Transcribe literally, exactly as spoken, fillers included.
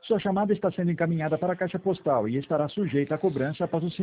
Sua chamada está sendo encaminhada para a caixa postal e estará sujeita a cobrança após o